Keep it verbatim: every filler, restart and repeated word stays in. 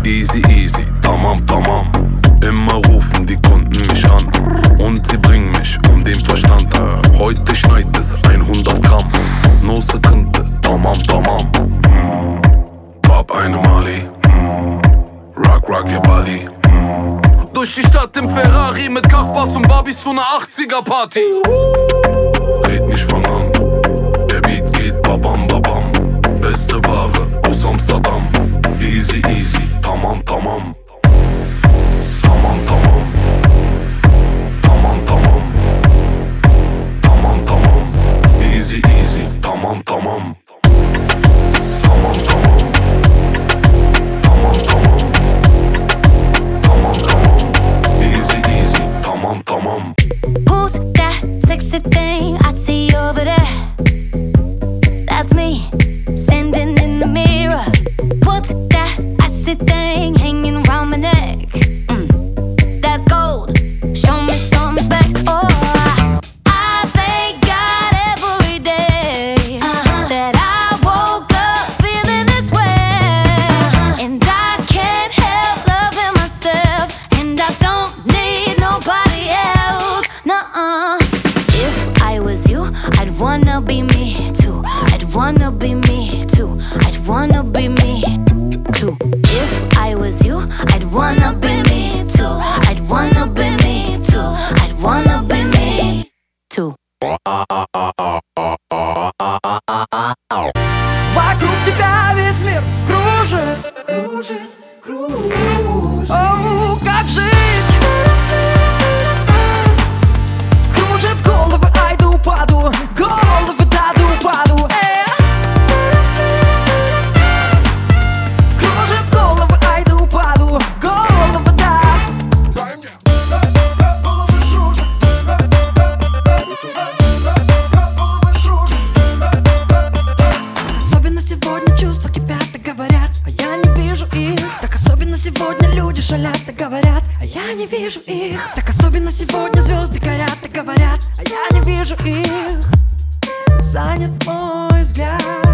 Easy, easy, tamam, tamam. Immer rufen die Kunden mich an und sie bringen mich um den Verstand. Heute schneit es hundert Gramm. No Sekunde, tamam, tamam. Pop eine Mali. Rock, rock your body. Durch die Stadt im Ferrari mit Kachbass und Barbies zu ner achtziger Party. Red nicht, fang an. Der Beat geht babam, babam. Beste Ware aus Amsterdam. Easy, easy, tamam, tamam. Tamam, tamam. Tamam, tamam. Tamam, tamam. Easy, easy, tamam, tamam. Tamam, tamam. Tamam, tamam. Tamam, tamam. Easy, easy, tamam, tamam. Who's that sexy thing I see over there? That's me, standing in the mirror. What's that icy thing hanging around my neck? Mm, that's gold. Show me some respect. Oh, I thank God every day uh-huh. that I woke up feeling this way, uh-huh. and I can't help loving myself, and I don't need nobody else. Nuh-uh. If I was you, I'd wanna be me too. I'd wanna be me too. I'd wanna be me too. If I was you, I'd wanna be me too. I'd wanna be me too. I'd wanna be me too. Вокруг тебя весь мир кружит, кружит, кружит. Оу, как жить? Кружит головы, ай да упаду. Головы, да да упаду. Э. Кружит головы, ай да упаду. Головы, да. Головы жужжат. Головы жужжат. Особенно сегодня чувства кипят и говорят, а я не вижу их. Так особенно сегодня люди шалят и говорят, а я не вижу их. Так особенно сегодня звезды горят и говорят, а я не вижу их. Занят мой взгляд.